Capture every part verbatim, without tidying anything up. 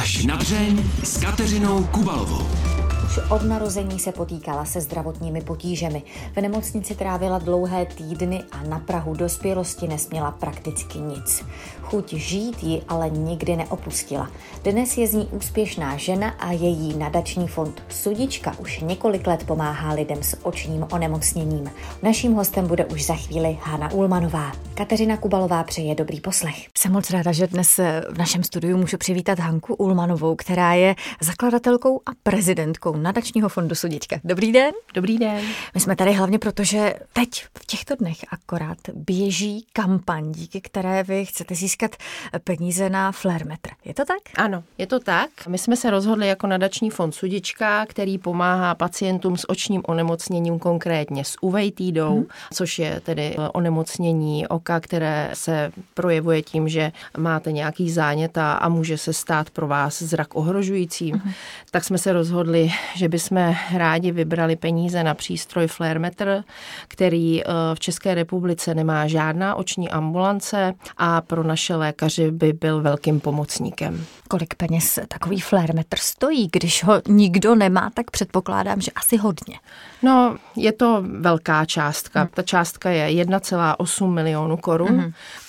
Až na dřeň s Kateřinou Kubalovou. Už od narození se potýkala se zdravotními potížemi. V nemocnici trávila dlouhé týdny a na prahu dospělosti nesměla prakticky nic. Chuť žít ji ale nikdy neopustila. Dnes je z ní úspěšná žena a její nadační fond Sudička už několik let pomáhá lidem s očním onemocněním. Naším hostem bude už za chvíli Hana Ullmanová. Kateřina Kubalová přeje dobrý poslech. Jsem moc ráda, že dnes v našem studiu můžu přivítat Hanku Ullmanovou, která je zakladatelkou a prezidentkou nadačního fondu Sudička. Dobrý den. Dobrý den. My jsme tady hlavně proto, že teď v těchto dnech akorát běží kampaň, díky které vy chcete získat peníze na Flairmetr. Je to tak? Ano, je to tak. My jsme se rozhodli jako nadační fond Sudička, který pomáhá pacientům s očním onemocněním, konkrétně s uvejtýdou, hmm. což je tedy onemocnění oka, které se projevuje tím, že máte nějaký zánět a, a může se stát pro vás zrak ohrožujícím. Hmm. Tak jsme se rozhodli, že bychom rádi vybrali peníze na přístroj Flairmetr, který v České republice nemá žádná oční ambulance a pro naše lékaři by byl velkým pomocníkem. Kolik peněz takový Flairmetr stojí? Když ho nikdo nemá, tak předpokládám, že asi hodně. No, je to velká částka. Hmm. Ta částka je jedna celá osm milionu korun hmm.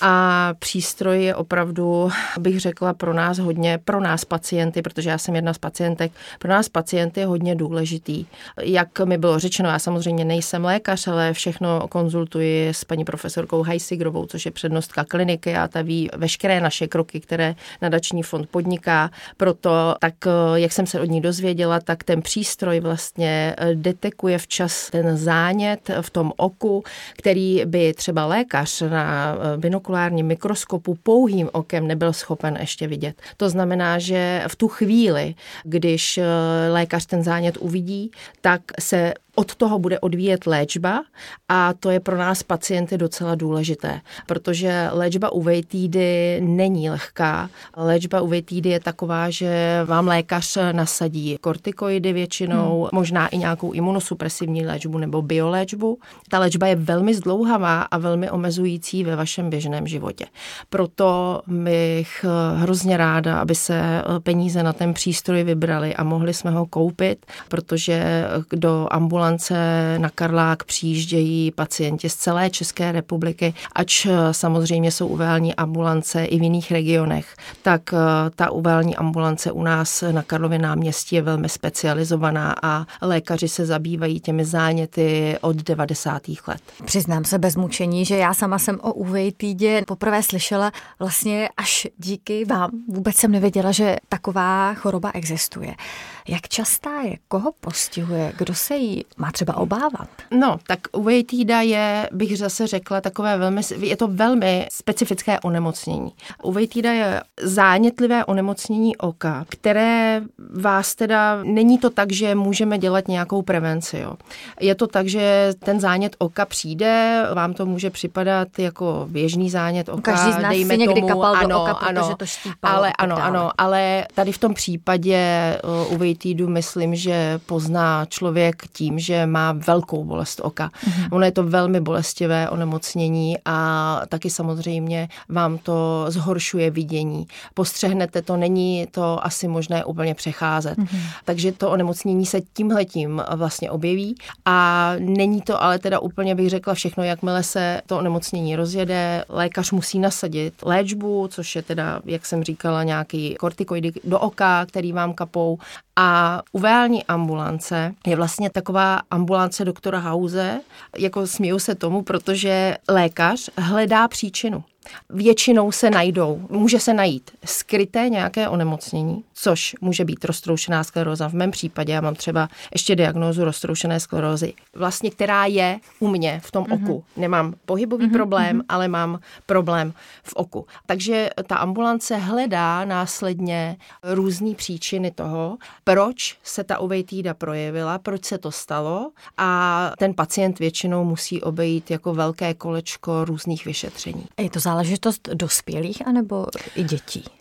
a přístroj je opravdu, bych řekla, pro nás hodně, pro nás pacienty, protože já jsem jedna z pacientek, pro nás pacienty je hodně důležitý. Jak mi bylo řečeno, já samozřejmě nejsem lékař, ale všechno konzultuji s paní profesorkou Hajsigrovou, což je přednostka kliniky a ta ví veškeré naše kroky, které nadační fond podniká. Proto, tak jak jsem se od ní dozvěděla, tak ten přístroj vlastně detekuje včas ten zánět v tom oku, který by třeba lékař na binokulárním mikroskopu pouhým okem nebyl schopen ještě vidět. To znamená, že v tu chvíli, když lékař ten zánět uvidí, tak se od toho bude odvíjet léčba a to je pro nás pacienty docela důležité, protože léčba uvejtýdy není lehká. Léčba uvejtýdy je taková, že vám lékař nasadí kortikoidy většinou, hmm. možná i nějakou imunosupresivní léčbu nebo bioléčbu. Ta léčba je velmi zdlouhavá a velmi omezující ve vašem běžném životě. Proto bych hrozně ráda, aby se peníze na ten přístroj vybrali a mohli jsme ho koupit, protože do ambulance na Karlák přijíždějí pacienti z celé České republiky, ač samozřejmě jsou uveální ambulance i v jiných regionech, tak ta uveální ambulance u nás na Karlově náměstí je velmi specializovaná a lékaři se zabývají těmi záněty od devadesátých let. Přiznám se bez mučení, že já sama jsem o uvejtýdě poprvé slyšela vlastně až díky vám. Vůbec jsem nevěděla, že taková choroba existuje. Jak častá je? Koho postihuje? Kdo se jí má třeba obávat? No, tak uvejtýda je, bych zase řekla, takové velmi, je to velmi specifické onemocnění. Uvejtýda je zánětlivé onemocnění oka, které vás teda, není to tak, že můžeme dělat nějakou prevenci. Jo. Je to tak, že ten zánět oka přijde, vám to může připadat jako běžný zánět oka. Každý z nás dejme si někdy tomu, kapal ano, do oka, protože ano, to štípalo. Ale ano, ano, ale tady v tom případě uvejtýdu myslím, že pozná člověk tím, že má velkou bolest oka. Mm-hmm. Ono je to velmi bolestivé onemocnění a taky samozřejmě vám to zhoršuje vidění. Postřehnete to, není to asi možné úplně přecházet. Mm-hmm. Takže to onemocnění se tímhletím vlastně objeví a není to ale teda úplně, bych řekla, všechno, jakmile se to onemocnění rozjede, lékař musí nasadit léčbu, což je teda, jak jsem říkala, nějaký kortikoidy do oka, který vám kapou. A uveální ambulance je vlastně taková ambulance doktora Hause, jako směju se tomu, protože lékař hledá příčinu. Většinou se najdou, může se najít skryté nějaké onemocnění, což může být roztroušená skleróza. V mém případě já mám třeba ještě diagnózu roztroušené sklerózy, vlastně která je u mě v tom mm-hmm. oku. Nemám pohybový mm-hmm. problém, ale mám problém v oku. Takže ta ambulance hledá následně různé příčiny toho, proč se ta uvejtýda projevila, proč se to stalo a ten pacient většinou musí obejít jako velké kolečko různých vyšetření. Je to záležitost dospělých anebo i dětí?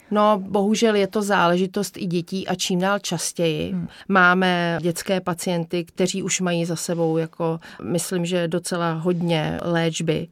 No, bohužel je to záležitost i dětí a čím dál častěji. Hmm. Máme dětské pacienty, kteří už mají za sebou, jako myslím, že docela hodně léčby.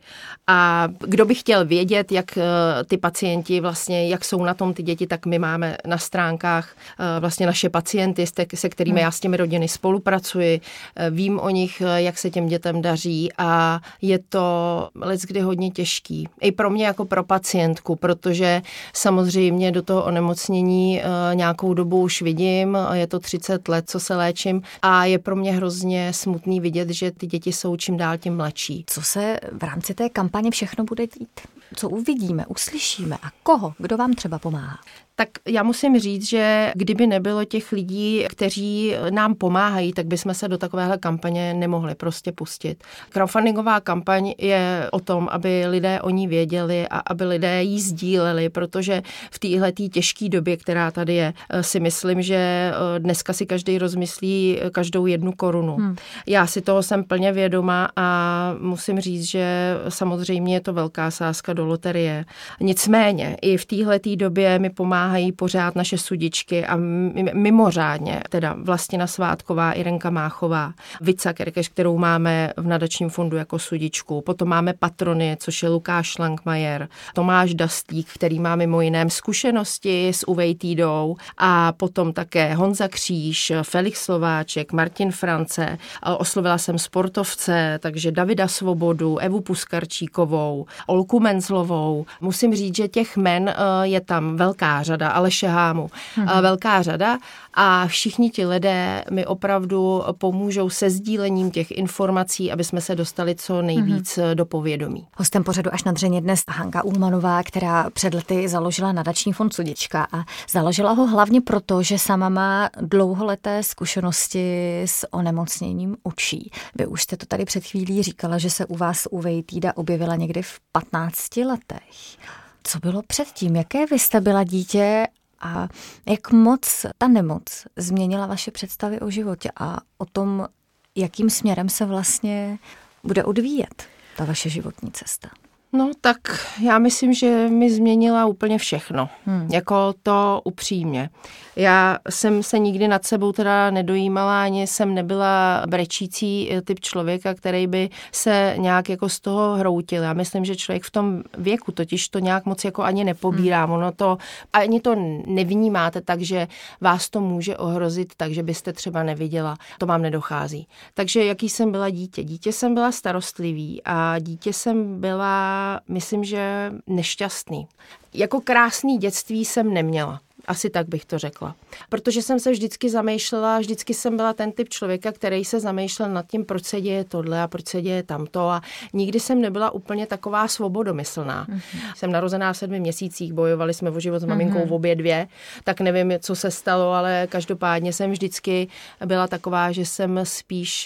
A kdo by chtěl vědět, jak ty pacienti vlastně, jak jsou na tom ty děti, tak my máme na stránkách vlastně naše pacienty, se kterými hmm. já s těmi rodiny spolupracuji. Vím o nich, jak se těm dětem daří a je to leckdy hodně těžký. I pro mě jako pro pacientku, protože samozřejmě do toho onemocnění e, nějakou dobu už vidím, je to třicet let, co se léčím a je pro mě hrozně smutný vidět, že ty děti jsou čím dál tím mladší. Co se v rámci té kampaně všechno bude dít? Co uvidíme, uslyšíme a koho? Kdo vám třeba pomáhá? Tak já musím říct, že kdyby nebylo těch lidí, kteří nám pomáhají, tak bychom se do takovéhle kampaně nemohli prostě pustit. Crowdfundingová kampaň je o tom, aby lidé o ní věděli a aby lidé ji sdíleli, protože v téhletý těžké době, která tady je, si myslím, že dneska si každý rozmyslí každou jednu korunu. Hmm. Já si toho jsem plně vědoma a musím říct, že samozřejmě je to velká sázka do loterie. Nicméně i v téhletý době mi pomáhá pomáhají pořád naše sudičky a mimořádně, teda Vlastina Svátková, Irenka Máchová, Vica Kerkeš, kterou máme v nadačním fondu jako sudičku. Potom máme patrony, což je Lukáš Šlankmajer, Tomáš Dastík, který má mimo jiném zkušenosti s uvejtídou a potom také Honza Kříž, Felix Slováček, Martin France. Oslovila jsem sportovce, takže Davida Svobodu, Evu Puskarčíkovou, Olku Menzlovou. Musím říct, že těch men je tam velká řada, Aleše Hámu, hmm. velká řada a všichni ti lidé mi opravdu pomůžou se sdílením těch informací, aby jsme se dostali co nejvíc hmm. do povědomí. Hostem pořadu Až na dřeň je dnes Hanka Uhlmanová, která před lety založila nadační fond Sudička a založila ho hlavně proto, že sama má dlouholeté zkušenosti s onemocněním očí. Vy už jste to tady před chvílí říkala, že se u vás uvejtída objevila někdy v patnácti letech. Co bylo předtím? Jaké vy jste byla dítě a jak moc ta nemoc změnila vaše představy o životě a o tom, jakým směrem se vlastně bude odvíjet ta vaše životní cesta? No tak já myslím, že mi změnila úplně všechno. Hmm. Jako to upřímně. Já jsem se nikdy nad sebou teda nedojímala, ani jsem nebyla brečící typ člověka, který by se nějak jako z toho hroutil. Já myslím, že člověk v tom věku totiž to nějak moc jako ani nepobírá. Hmm. Ono to, ani to nevnímáte tak, že vás to může ohrozit, takže byste třeba neviděla. To vám nedochází. Takže jaký jsem byla dítě? Dítě jsem byla starostlivý a dítě jsem byla myslím, že nešťastný. Jako krásný dětství jsem neměla. Asi tak bych to řekla. Protože jsem se vždycky zamýšlela, vždycky jsem byla ten typ člověka, který se zamýšlel nad tím, proč se děje tohle a proč se děje tamto a nikdy jsem nebyla úplně taková svobodomyslná. Mm-hmm. Jsem narozená v sedmi měsících, bojovali jsme o život s maminkou mm-hmm. v obě dvě, tak nevím, co se stalo, ale každopádně jsem vždycky byla taková, že jsem spíš,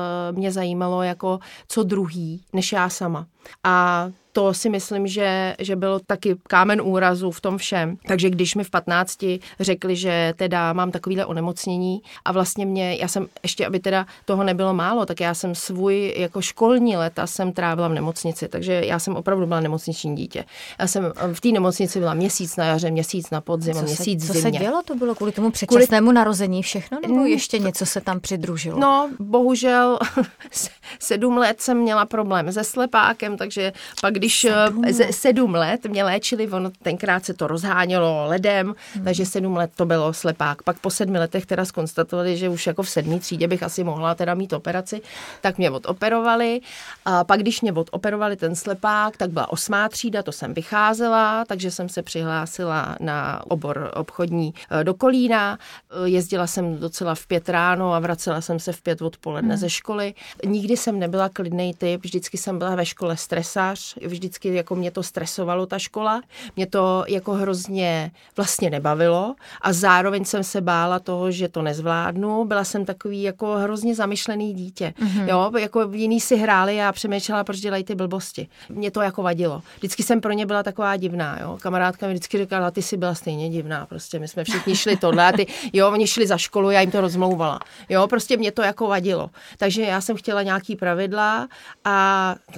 mě zajímalo jako co druhý, než já sama. A to si myslím, že, že byl taky kámen úrazu v tom všem. Takže když mi v patnácti řekli, že teda mám takovýhle onemocnění a vlastně mě, já jsem ještě, aby teda toho nebylo málo, tak já jsem svůj jako školní léta jsem trávila v nemocnici, takže já jsem opravdu byla nemocniční dítě. Já jsem v té nemocnici byla měsíc na jaře, měsíc na podzim, co měsíc se, v zimě. Co se dělo? To bylo kvůli tomu předčasnému kvůli... narození všechno? Nebo ještě něco se tam přidružilo? No, bohužel sedm let jsem měla problém se slepákem, takže pak když sedm, sedm let mě léčili, ono tenkrát se to rozhánělo ledem, hmm. takže sedm let to bylo slepák. Pak po sedmi letech teda zkonstatovali, že už jako v sedmý třídě bych asi mohla teda mít operaci, tak mě odoperovali. A pak když mě odoperovali ten slepák, tak byla osmá třída, to jsem vycházela, takže jsem se přihlásila na obor obchodní do Kolína. Jezdila jsem docela v pět ráno a vracela jsem se v pět odpoledne hmm. ze školy. Nikdy jsem nebyla klidnej typ, vždycky jsem byla ve škole stresař, vždycky jako mě to stresovalo ta škola, mě to jako hrozně vlastně nebavilo a zároveň jsem se bála toho, že to nezvládnu. Byla jsem takový jako hrozně zamyšlený dítě. Mm-hmm. Jo, jako jiný si hráli a já přemýšlela, proč dělají ty blbosti. Mě to jako vadilo. Vždycky jsem pro ně byla taková divná, jo. Kamarádka mi vždycky říkala, ty jsi byla stejně divná, prostě my jsme všichni šli tohle a ty, jo, oni šli za školu, já jim to rozmlouvala. Jo, prostě mě to jako vadilo. Takže já jsem chtěla nějaký pravidla a tak samozřejmě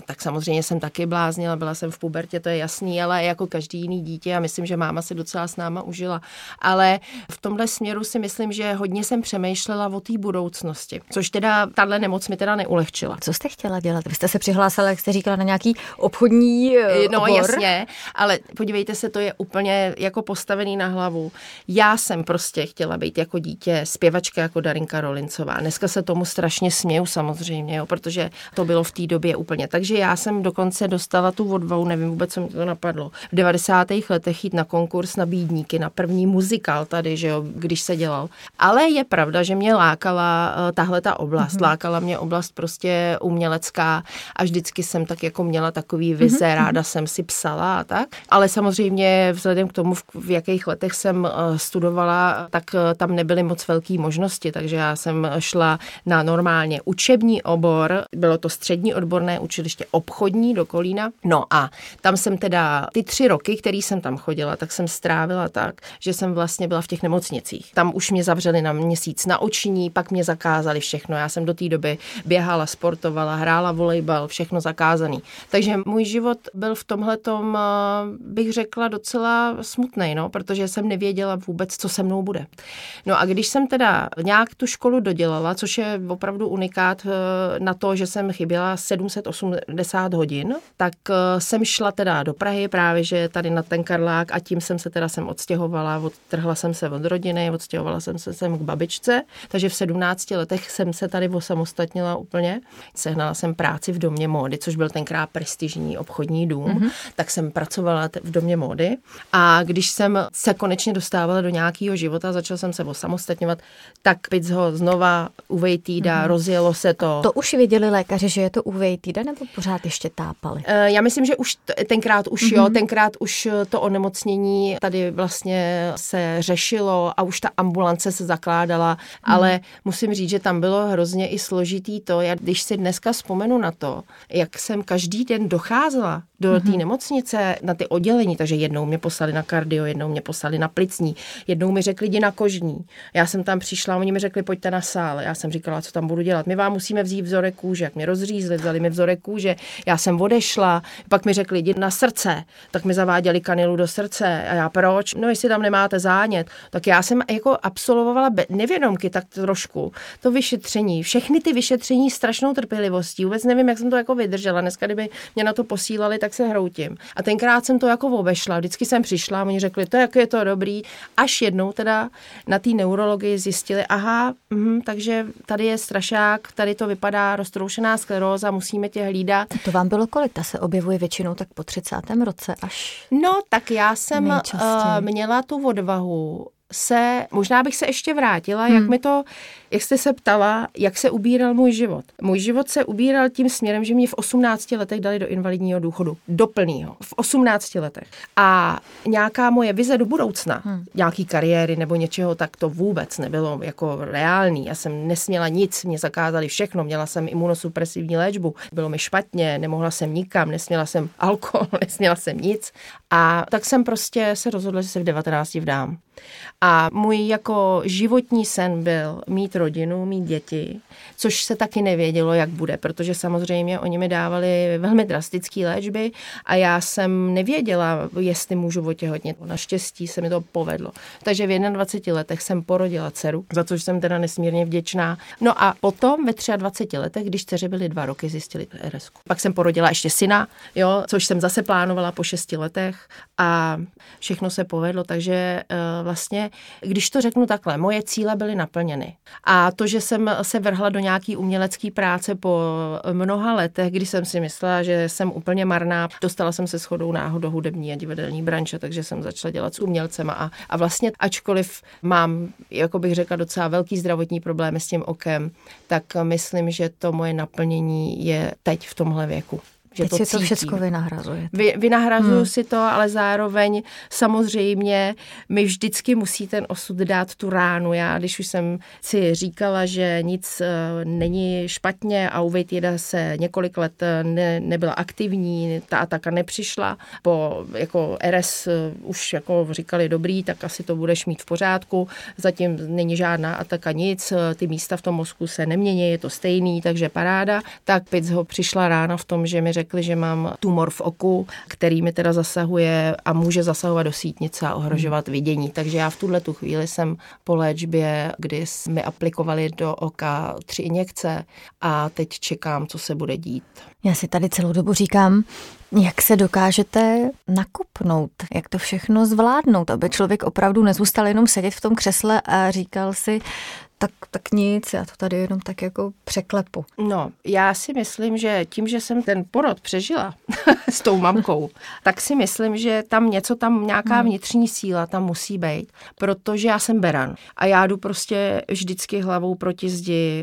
samozřejmě jsem taky bláznila, byla jsem v pubertě, to je jasný, ale jako každý jiný dítě a myslím, že máma si docela s náma užila. Ale v tomhle směru si myslím, že hodně jsem přemýšlela o té budoucnosti, což teda tahle nemoc mi teda neulehčila. Co jste chtěla dělat? Vy jste se přihlásila, jak jste říkala, na nějaký obchodní No obor? Jasně, ale podívejte se, to je úplně jako postavený na hlavu. Já jsem prostě chtěla být jako dítě zpěvačka jako Darinka Rolincová. Dneska se tomu strašně směju samozřejmě, jo, protože to bylo v té době úplně. Takže já jsem dokonce dostala tu odvahu, nevím vůbec, co mi to napadlo, v devadesátých letech jít na konkurs na bídníky, na první muzikál tady, že jo, když se dělal. Ale je pravda, že mě lákala uh, tahle ta oblast. Mm-hmm. Lákala mě oblast prostě umělecká a vždycky jsem tak jako měla takový vize, mm-hmm. ráda jsem si psala a tak. Ale samozřejmě vzhledem k tomu, v, v jakých letech jsem uh, studovala, tak uh, tam nebyly moc velké možnosti, takže já jsem šla na normálně učební obor, bylo to střední odborné učiliště obchodní do Kolína. No a tam jsem teda ty tři roky, který jsem tam chodila, tak jsem strávila tak, že jsem vlastně byla v těch nemocnicích. Tam už mě zavřeli na měsíc na oční, pak mě zakázali všechno. Já jsem do té doby běhala, sportovala, hrála volejbal, všechno zakázaný. Takže můj život byl v tomhletom, bych řekla, docela smutnej, no, protože jsem nevěděla vůbec, co se mnou bude. No a když jsem teda nějak tu školu dodělala, což je opravdu unikát na to, že jsem chyběla sedm set osmdesát hodin, tak jsem šla teda do Prahy právě, že tady na ten Karlák a tím jsem se teda sem odstěhovala, odtrhla jsem se od rodiny, odstěhovala jsem se sem k babičce, takže v sedmnácti letech jsem se tady osamostatnila úplně. Sehnala jsem práci v Domě módy, což byl tenkrát prestižní obchodní dům, mm-hmm. tak jsem pracovala v Domě módy a když jsem se konečně dostávala do nějakého života, začala jsem se osamostatňovat, tak pic ho znova U V tída, mm-hmm. rozjelo se to. To už věděli lékaři, že je to U V tída, nebo pořád ještě tápali? Já myslím, že už tenkrát už mm-hmm. jo, tenkrát už to onemocnění tady vlastně se řešilo a už ta ambulance se zakládala, mm. ale musím říct, že tam bylo hrozně i složitý to, já když si dneska vzpomenu na to, jak jsem každý den docházela do mm-hmm. té nemocnice, na ty oddělení, takže jednou mě poslali na kardio, jednou mě poslali na plicní, jednou mi řekli, jdi na kožní. Já jsem tam přišla, oni mi řekli, pojďte na sál. Já jsem říkala, co tam budu dělat. My vám musíme vzít vzorek kůže, jak mě rozřízli, vzali mi vzorek kůže. Já jsem odešla, pak mi řekli, jdi na srdce, tak mi zaváděli kanilu do srdce. A já proč? No, jestli tam nemáte zánět. Tak já jsem jako absolvovala nevědomky tak trošku to vyšetření, všechny ty vyšetření strašnou trpělivostí. Vůbec nevím, jak jsem to jako vydržela. Dneska, kdyby mě na to posílali, tak se hroutím. A tenkrát jsem to jako obešla. Vždycky jsem přišla, oni řekli, to jak je to dobrý. Až jednou teda na té neurologii zjistili, aha, mm, takže tady je strašák, tady to vypadá roztroušená skleróza, musíme tě hlídat. To vám bylo kolik? Ta se objevuje většinou tak po třicátém roce až. No, tak já jsem uh, měla tu odvahu se, možná bych se ještě vrátila, hmm. jak mi to, jak jste se ptala, jak se ubíral můj život. Můj život se ubíral tím směrem, že mě v osmnácti letech dali do invalidního důchodu. Do plnýho. V osmnácti letech. A nějaká moje vize do budoucna, hmm. nějaký kariéry nebo něčeho, tak to vůbec nebylo jako reálný. Já jsem nesměla nic, mě zakázali všechno. Měla jsem imunosupresivní léčbu. Bylo mi špatně, nemohla jsem nikam, nesměla jsem alkohol, nesměla jsem nic. A tak jsem prostě se rozhodla, že se v devatenácti vdám. A můj jako životní sen byl mít rodinu, mít děti, což se taky nevědělo, jak bude, protože samozřejmě oni mi dávali velmi drastické léčby a já jsem nevěděla, jestli můžu otěhotnět. Naštěstí se mi to povedlo. Takže v dvaceti jedné letech jsem porodila dceru, za což jsem teda nesmírně vděčná. No a potom ve dvaceti třech letech, když dceři byly dva roky, zjistili er es ku. Pak jsem porodila ještě syna, jo, což jsem zase plánovala po šesti letech a všechno se povedlo, takže uh, vlastně, když to řeknu takhle, moje cíle byly naplněny. A to, že jsem se vrhla do nějaký umělecké práce po mnoha letech, kdy jsem si myslela, že jsem úplně marná, dostala jsem se shodou náhod do hudební a divadelní branže, takže jsem začala dělat s umělcema a, a vlastně ačkoliv mám, jako bych řekla, docela velký zdravotní problémy s tím okem, tak myslím, že to moje naplnění je teď v tomhle věku. Že Teď to si cítím. to všechno vynahrazuje. Vy, vynahrazuju hmm. si to, ale zároveň samozřejmě mi vždycky musí ten osud dát tu ránu. Já, když už jsem si říkala, že nic uh, není špatně a U V tída se několik let ne, nebyla aktivní, ta ataka nepřišla, po jako er es uh, už jako říkali dobrý, tak asi to budeš mít v pořádku, zatím není žádná ataka nic, ty místa v tom mozku se nemění, je to stejný, takže paráda. Tak pic ho přišla rána v tom, že mi řekli, že mám tumor v oku, který mi teda zasahuje a může zasahovat do sítnice a ohrožovat vidění. Takže já v tuhle tu chvíli jsem po léčbě, kdy mi aplikovali do oka tři injekce a teď čekám, co se bude dít. Já si tady celou dobu říkám, jak se dokážete nakopnout, jak to všechno zvládnout, aby člověk opravdu nezůstal jenom sedět v tom křesle a říkal si, tak, tak nic, já to tady jenom tak jako překlepu. No, já si myslím, že tím, že jsem ten porod přežila s tou mamkou, tak si myslím, že tam něco, tam nějaká vnitřní síla tam musí být, protože já jsem beran a já jdu prostě vždycky hlavou proti zdi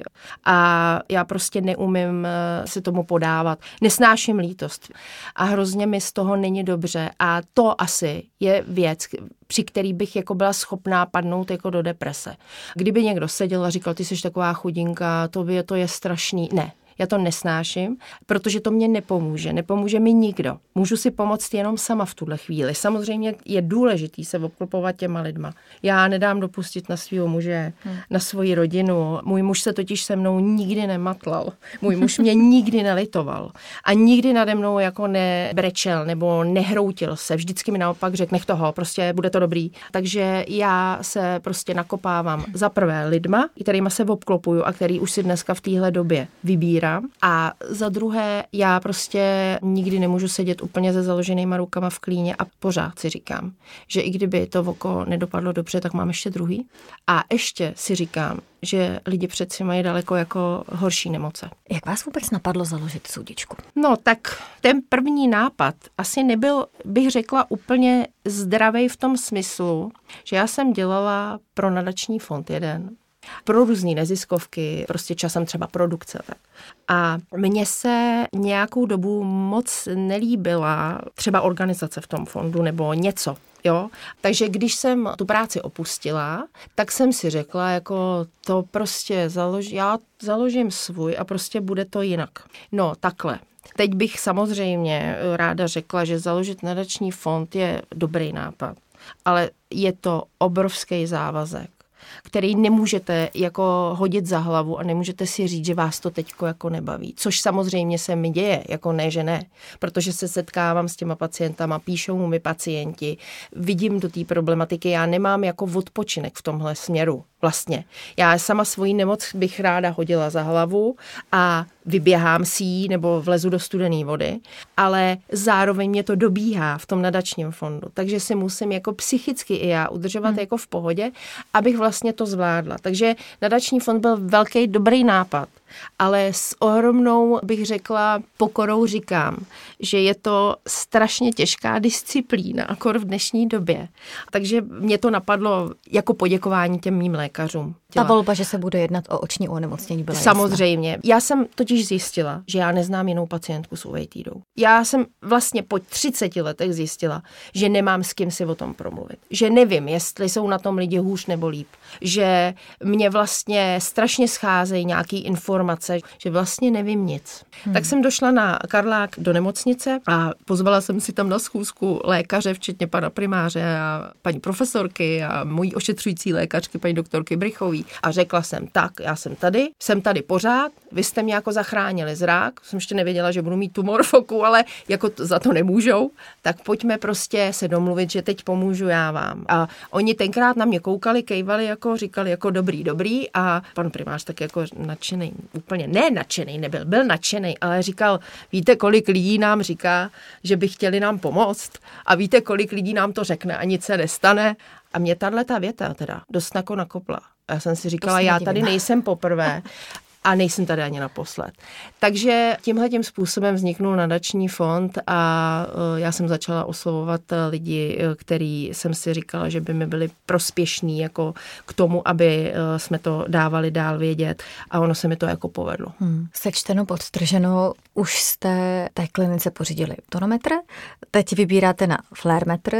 a já prostě neumím se tomu podávat. Nesnáším lítost a hrozně mi z toho není dobře a to asi je věc, při který bych jako byla schopná padnout jako do deprese. Kdyby někdo seděl a říkal, ty jsi taková chudinka, tobě to je strašný. Ne, já to nesnáším, protože to mě nepomůže. Nepomůže mi nikdo. Můžu si pomoct jenom sama v tuhle chvíli. Samozřejmě je důležitý se obklopovat těma lidma. Já nedám dopustit na svého muže, hmm. na svoji rodinu. Můj muž se totiž se mnou nikdy nematlal. Můj muž mě nikdy nelitoval. A nikdy nade mnou jako nebrečel nebo nehroutil se. Vždycky mi naopak řekl, nech toho, prostě bude to dobrý. Takže já se prostě nakopávám za prvé lidma, kterýma se obklopuju a který už si dneska v téhle době vybírám. A za druhé, já prostě nikdy nemůžu sedět úplně se založenýma rukama v klíně a pořád si říkám, že i kdyby to oko nedopadlo dobře, tak mám ještě druhý. A ještě si říkám, že lidi přeci mají daleko jako horší nemoce. Jak vás vůbec napadlo založit sudičku? No tak ten první nápad asi nebyl, bych řekla, úplně zdravý v tom smyslu, že já jsem dělala pro nadační fond jeden, pro různý neziskovky, prostě časem třeba produkce. Tak. A mně se nějakou dobu moc nelíbila třeba organizace v tom fondu nebo něco. Jo? Takže když jsem tu práci opustila, tak jsem si řekla, jako to prostě založ, já založím svůj a prostě bude to jinak. No takhle. Teď bych samozřejmě ráda řekla, že založit nadační fond je dobrý nápad, ale je to obrovský závazek, který nemůžete jako hodit za hlavu a nemůžete si říct, že vás to teďko jako nebaví. Což samozřejmě se mi děje, jako ne, že ne. Protože se setkávám s těma pacientama, píšou mu mi pacienti, vidím do té problematiky, já nemám jako odpočinek v tomhle směru. Vlastně. Já sama svoji nemoc bych ráda hodila za hlavu a vyběhám si ji nebo vlezu do studené vody, ale zároveň mě to dobíhá v tom nadačním fondu. Takže si musím jako psychicky i já udržovat hmm. jako v pohodě, abych vlastně to zvládla. Takže nadační fond byl velký dobrý nápad, ale s ohromnou, bych řekla, pokorou říkám, že je to strašně těžká disciplína, akor v dnešní době. Takže mě to napadlo jako poděkování těm mým lékařům. Ta volba, že se bude jednat o oční onemocnění, byla Samozřejmě. Jasná. Já jsem totiž zjistila, že já neznám jinou pacientku s uvejtýdou. Já jsem vlastně po třiceti letech zjistila, že nemám s kým si o tom promluvit. Že nevím, jestli jsou na tom lidi hůř nebo líp. Že mě vlastně strašně scházejí nějaký informace, že vlastně nevím nic. Hmm. Tak jsem došla na Karlák do nemocnice a pozvala jsem si tam na schůzku lékaře, včetně pana primáře a paní profesorky a mojí ošetřující lékařky, paní doktorky Brychový. A řekla jsem, tak, já jsem tady, jsem tady pořád, vy jste mě jako zachránili zrak, jsem ještě nevěděla, že budu mít tumor v oku, ale jako to, za to nemůžou, tak pojďme prostě se domluvit, že teď pomůžu já vám. A oni tenkrát na mě koukali, kejvali, jako říkali jako dobrý, dobrý a pan primář tak jako nadšenej, úplně ne nadšenej nebyl, byl nadšenej, ale říkal, víte, kolik lidí nám říká, že by chtěli nám pomoct a víte, kolik lidí nám to řekne a nic se nestane. A mě tato věta teda dost jako nakopla. A já jsem si říkala, já tady nejsem poprvé a nejsem tady ani naposled. Takže tímhletím způsobem vzniknul nadační fond a já jsem začala oslovovat lidi, který jsem si říkala, že by mi byli prospěšní jako k tomu, aby jsme to dávali dál vědět a ono se mi to jako povedlo. Hmm. Sečteno, podtrženo, už jste té klinice pořídili tonometr, teď vybíráte na flérmetr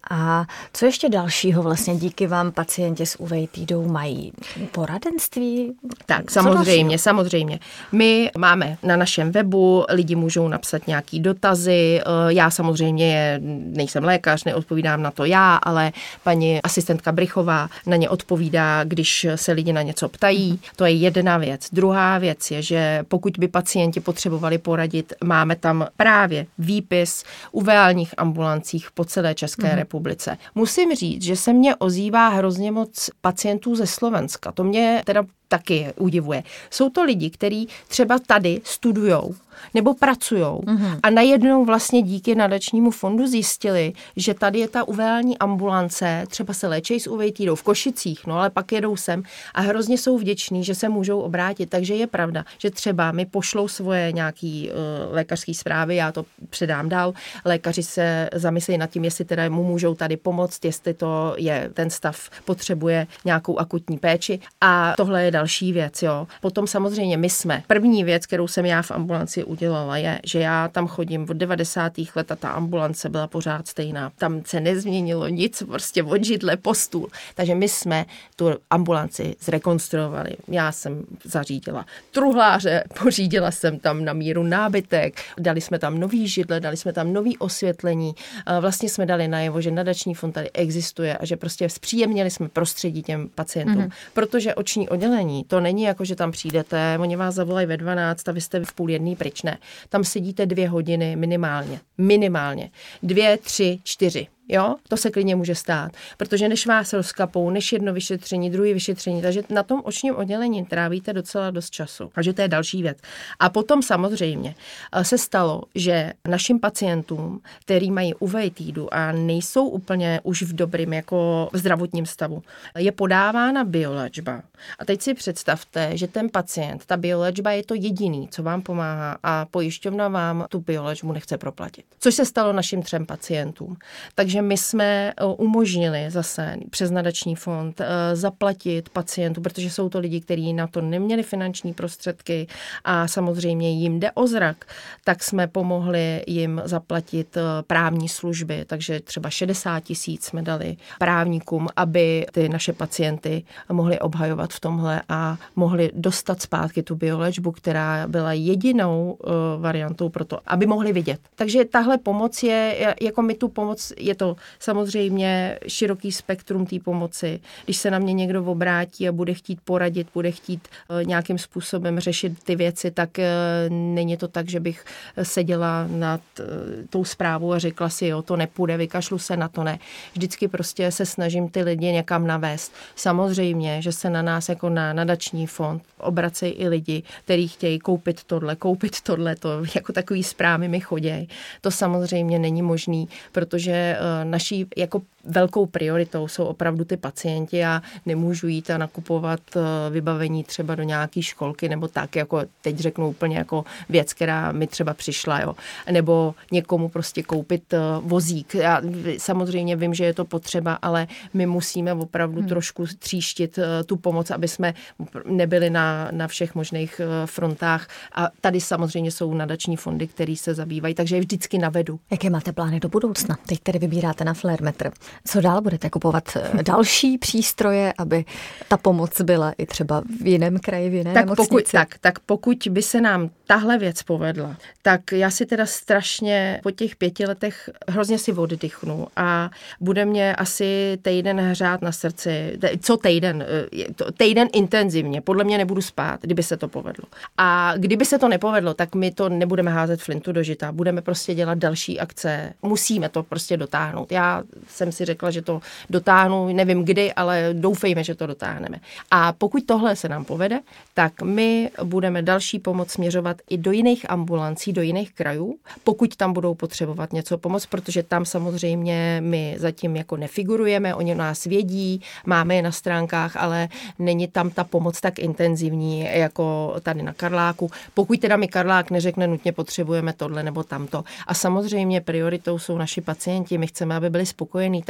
A co ještě dalšího vlastně díky vám pacienti s uvejtidou mají? Poradenství? Tak samozřejmě, samozřejmě. My máme na našem webu, lidi můžou napsat nějaký dotazy. Já samozřejmě nejsem lékař, neodpovídám na to já, ale paní asistentka Brychová na ně odpovídá, když se lidi na něco ptají. To je jedna věc. Druhá věc je, že pokud by pacienti potřebovali poradit, máme tam právě výpis u veálních ambulancích po celé České mm. republice. Musím říct, že se mně ozývá hrozně moc pacientů ze Slovenska. To mě teda taky udivuje. Jsou to lidi, kteří třeba tady studujou nebo pracujou mm-hmm. a najednou vlastně díky nadačnímu fondu zjistili, že tady je ta uveální ambulance, třeba se léčejí s uvejtidou v Košicích, no ale pak jedou sem a hrozně jsou vděční, že se můžou obrátit. Takže je pravda, že třeba mi pošlou svoje nějaký uh, lékařský zprávy, já to předám dál, lékaři se zamyslí nad tím, jestli teda mu můžou tady pomoct, jestli to je, ten stav potřebuje nějakou akutní péči a tohle je další věc, jo. Potom samozřejmě my jsme. První věc, kterou jsem já v ambulanci udělala, je, že já tam chodím od devadesátých let a ta ambulance byla pořád stejná. Tam se nezměnilo nic, prostě od židle po stůl. Takže my jsme tu ambulanci zrekonstruovali. Já jsem zařídila truhláře, pořídila jsem tam na míru nábytek, dali jsme tam nový židle, dali jsme tam nový osvětlení. Vlastně jsme dali najevo, že nadační fond tady existuje a že prostě zpříjemnili jsme prostředí těm pacientům. Mm-hmm. Protože oční oddělení to není jako, že tam přijdete, oni vás zavolají ve dvanáct a vy jste v půl jedný pryč. Ne. Tam sedíte dvě hodiny minimálně. Minimálně. Dvě, tři, čtyři. Jo, to se klidně může stát, protože než vás rozkapou, než jedno vyšetření, druhé vyšetření, takže na tom očním oddělení trávíte docela dost času. Takže to je další věc. A potom samozřejmě se stalo, že našim pacientům, který mají uvejtidu a nejsou úplně už v dobrým jako v zdravotním stavu, je podávána bioléčba. A teď si představte, že ten pacient, ta bioléčba je to jediný, co vám pomáhá a pojišťovna vám tu bioléčbu nechce proplatit. Což se stalo našim třem pacientům. Takže my jsme umožnili zase přes nadační fond zaplatit pacientů, protože jsou to lidi, kteří na to neměli finanční prostředky a samozřejmě jim jde o zrak, tak jsme pomohli jim zaplatit právní služby, takže třeba šedesát tisíc jsme dali právníkům, aby ty naše pacienty mohli obhajovat v tomhle a mohli dostat zpátky tu bioléčbu, která byla jedinou variantou pro to, aby mohli vidět. Takže tahle pomoc je, jako my tu pomoc, je to samozřejmě široký spektrum té pomoci. Když se na mě někdo obrátí a bude chtít poradit, bude chtít nějakým způsobem řešit ty věci, tak není to tak, že bych seděla nad tou zprávou a řekla si, jo, to nepůjde, vykašlu se na to, ne. Vždycky prostě se snažím ty lidi někam navést. Samozřejmě, že se na nás jako na nadační fond obracejí i lidi, kteří chtějí koupit tohle, koupit tohle, to jako takový zprávy mi chodějí. To samozřejmě není možný, protože naší jako velkou prioritou jsou opravdu ty pacienti a nemůžu jít a nakupovat vybavení třeba do nějaký školky nebo tak, jako teď řeknu úplně jako věc, která mi třeba přišla, jo. Nebo někomu prostě koupit vozík. Já samozřejmě vím, že je to potřeba, ale my musíme opravdu hmm. trošku tříštit tu pomoc, aby jsme nebyli na, na všech možných frontách a tady samozřejmě jsou nadační fondy, které se zabývají, takže je vždycky navedu. Jaké máte plány do budoucna? Teď tedy vybíráte na Flairmetr. Co dál budete kupovat? Další přístroje, aby ta pomoc byla i třeba v jiném kraji, v jiné tak nemocnici? Pokud, tak, tak pokud by se nám tahle věc povedla, tak já si teda strašně po těch pěti letech hrozně si oddychnu a bude mě asi týden hřát na srdci. Co týden? Týden intenzivně. Podle mě nebudu spát, kdyby se to povedlo. A kdyby se to nepovedlo, tak my to nebudeme házet flintu do žita. Budeme prostě dělat další akce. Musíme to prostě dotáhnout. Já jsem si řekla, že to dotáhnu, nevím kdy, ale doufejme, že to dotáhneme. A pokud tohle se nám povede, tak my budeme další pomoc směřovat i do jiných ambulancí, do jiných krajů, pokud tam budou potřebovat něco pomoct, protože tam samozřejmě my zatím jako nefigurujeme, oni nás vědí, máme je na stránkách, ale není tam ta pomoc tak intenzivní jako tady na Karláku. Pokud teda mi Karlák neřekne, nutně potřebujeme tohle nebo tamto. A samozřejmě prioritou jsou naši pacienti, my chceme, aby byli spokojení, takže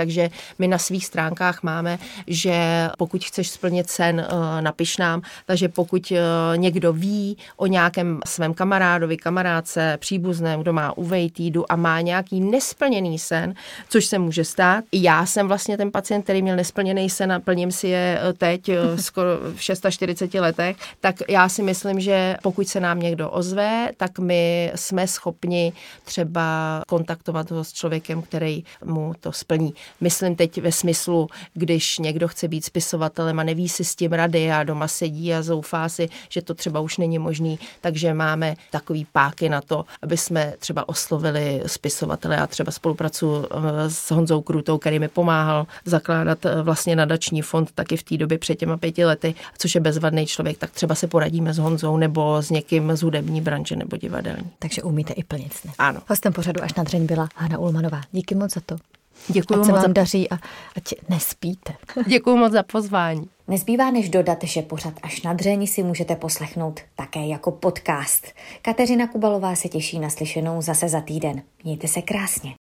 takže my na svých stránkách máme, že pokud chceš splnit sen, napiš nám, takže pokud někdo ví o nějakém svém kamarádovi, kamarádce, příbuzném, kdo má uvejtídu a má nějaký nesplněný sen, což se může stát. Já jsem vlastně ten pacient, který měl nesplněný sen a plním si je teď skoro v čtyřiceti šesti letech, tak já si myslím, že pokud se nám někdo ozve, tak my jsme schopni třeba kontaktovat ho s člověkem, který mu to splní. Myslím teď ve smyslu, když někdo chce být spisovatelem a neví si s tím rady a doma sedí a zoufá si, že to třeba už není možný, takže máme takový páky na to, aby jsme třeba oslovili spisovatele. Já třeba spolupracuji s Honzou Krutou, který mi pomáhal zakládat vlastně nadační fond taky v té době před těma pěti lety, což je bezvadný člověk, tak třeba se poradíme s Honzou nebo s někým z hudební branže nebo divadelní. Takže umíte i plnit sny. Ano. Hostem pořadu Až na dřeň byla Hana Ullmanová. Díky moc za to. Děkuji moc. Ať se vám za... daří a ať nespíte. Děkuji moc za pozvání. Nezbývá než dodat, že pořad Až na dřeň si můžete poslechnout také jako podcast. Kateřina Kubalová se těší na slyšenou zase za týden. Mějte se krásně.